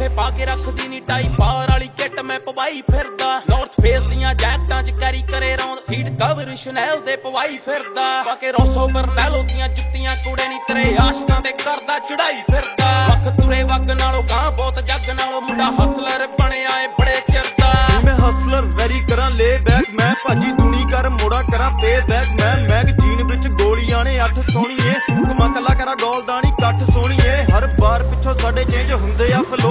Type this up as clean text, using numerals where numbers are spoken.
ਲਿਫਾਫੇ ਪਾ ਕੇ ਰੱਖਦੀ ਨੀ ਟਾਈ ਪਾਰ ਵਾਲੀ ਕਿੱਟ ਮੈਂ ਪਵਾਈ ਫਿਰਦਾ ਨਾਰਥ ਫੇਸ ਦੀਆਂ ਜੈਕਟਾਂ 'ਚ ਕੈਰੀ ਕਰੇ ਰੌਂਦ ਸੀਟ ਕਵਰ ਸ਼ਨੈਲ ਦੇ ਪਵਾਈ ਫਿਰਦਾ ਬਾਕੇ ਰੋਸੋ ਬਰਨੈਲੋ ਦੀਆਂ ਜੁੱਤੀਆਂ ਕੂੜੇ ਨੀ ਤੇਰੇ ਆਸ਼ਕਾਂ ਤੇ ਕਰਦਾ ਚੜਾਈ ਫਿਰਦਾ ਵੱਖ ਤੁਰੇ ਵਗ ਨਾਲੋਂ ਗਾਂ ਬਹੁਤ ਜੱਗ ਨਾਲੋਂ ਮੁੰਡਾ ਹਸਲਰ ਬਣਿਆ ਏ ਬੜੇ ਚਿਰ ਦਾ ਮੈਂ ਹਸਲਰ ਵੈਰੀ ਕਰਾਂ ਲੇ ਬੈਕ ਮੈਂ ਭਾਜੀ ਦੂਣੀ ਕਰ ਮੋੜਾ ਕਰਾਂ ਪੇ ਬੈਕ ਮੈਂ ਮੈਗਜ਼ੀਨ ਵਿੱਚ ਗੋਲੀਆਂ ਨੇ 8 ਸੋਹਣੀਏ ਕਮਾ ਕੱਲਾ ਕਰਾਂ ਗੋਲਦਾਨੀ